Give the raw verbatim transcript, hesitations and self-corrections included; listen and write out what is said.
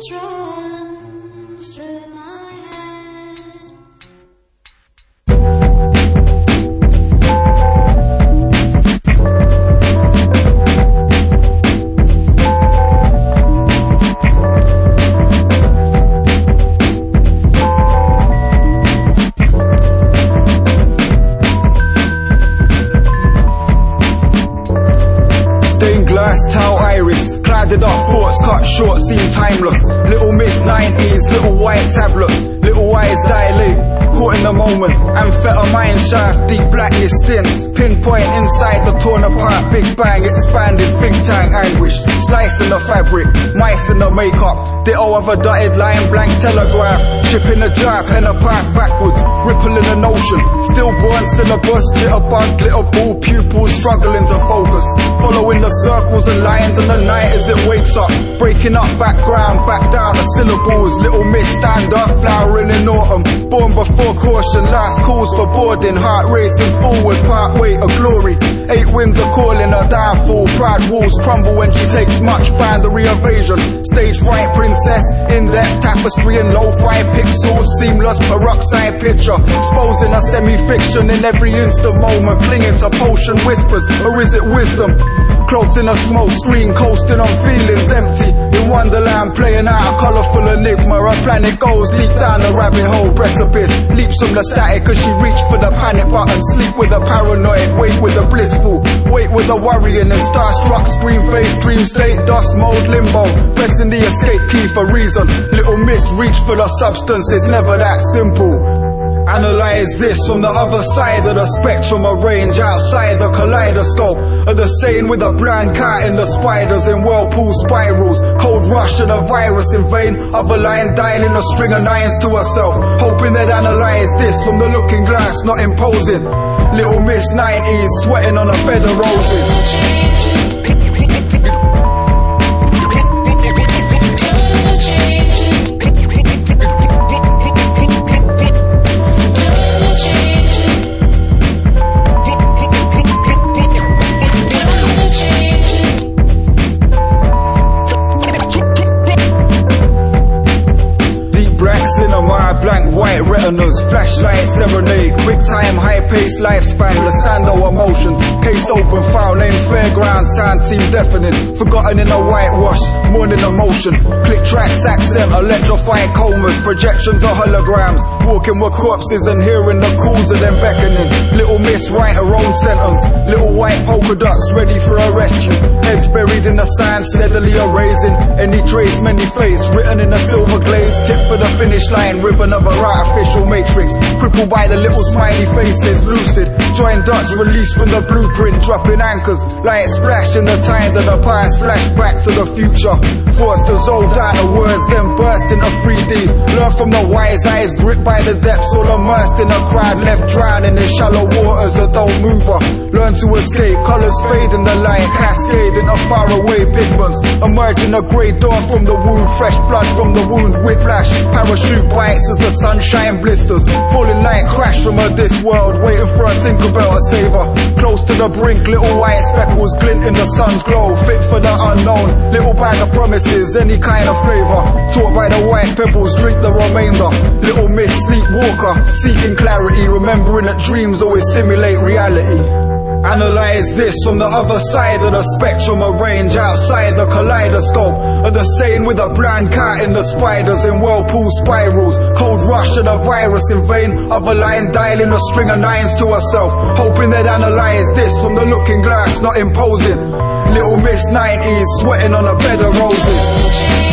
thoughts run through my head. Stained glass, tau iris, clouded up thoughts, cut short, seem timeless. Little Miss nineties, little white tablets, little eyes dilate, caught in the moment. Amphetamine shaft, deep blacklist stints, pinpoint inside the torn apart, big bang, expanded think tank anguish. Slicing the fabric, mice in the makeup, ditto of a dotted line, blank telegraph. Shipping a jar, pen a path backwards, ripple in an ocean. Stillborn syllabus, jitterbug, glitter ball, pupils struggling to focus. Following the circles and lines in the night as it wakes up. Breaking up background, back down the syllables. Little Miss stand up, flowering in autumn. Born before caution, last calls for boarding. Heart racing forward, part way of glory. Eight winds are calling her downfall. Proud walls crumble when she takes much boundary evasion. Stage fright princess, in-depth tapestry and low-fi pixels. Seamless peroxide picture, exposing a semi-fiction in every instant moment. Clinging to potion whispers, or is it wisdom? Cloaked in a smoke screen, coasting on feelings empty. In Wonderland, playing out a colourful enigma. Her planet goes deep down the rabbit hole precipice. Leaps from the static as she reached for the panic button. Sleep with the paranoid, wake with the blissful. Wait with the worrying and starstruck. Screen face, dream state, dust mode, limbo. Pressing the escape key for reason. Little Miss reach for the substance, it's never that simple. Analyze this from the other side of the spectrum, a range outside the kaleidoscope of the sane with a blind cat in the spiders in whirlpool spirals. Cold rush and a virus in vain. Other line dialing a string of nines to herself, hoping they'd analyze this from the looking glass, not imposing. Little Miss nineties, sweating on a bed of roses. Cinema, blank white retinas, flashlight serenade, quick time, high pace lifespan, Lysando emotions, case open, file name, fairground, sound seem deafening, forgotten in a whitewash, morning emotion, click tracks, accent, electrified comas, projections or holograms, walking with corpses and hearing the calls of them beckoning. Little Miss write her own sentence, little white polka dots ready for a rescue, heads buried in the sand, steadily erasing any trace, many face, written in a silver glaze, tip for the finish line, ribbon of a artificial matrix, crippled by the little smiley faces, lucid, join dots released from the blueprint, dropping anchors, light splash in the tide of the past, flash back to the future, thoughts dissolved out of words, then burst into three D, learn from the wise eyes, gripped by the depths, all immersed in a crowd, left drowning in shallow waters that don't move her, learn to escape, colours fade in the light, cascade into faraway pigments, emerging a grey dawn from the wound, fresh blood from the wound, whiplash, parachute bites as the sunshine blisters, falling like crash from her this world, waiting for a Tinkerbell to save her, close to the brink, little white speckles glint in the sun's glow, fit for the unknown, little bag of promises, any kind of flavour, taught by the white pebbles, drink the remainder, little Miss sleepwalker, seeking clarity, remembering that dreams always simulate reality. Analyze this from the other side of the spectrum, a range outside the kaleidoscope of the sane with a blind cat in the spiders in whirlpool spirals, cold rush and a virus in vain, other line dialing a string of nines to herself, hoping they'd analyze this from the looking glass, not imposing. Little Miss nineties, sweating on a bed of roses.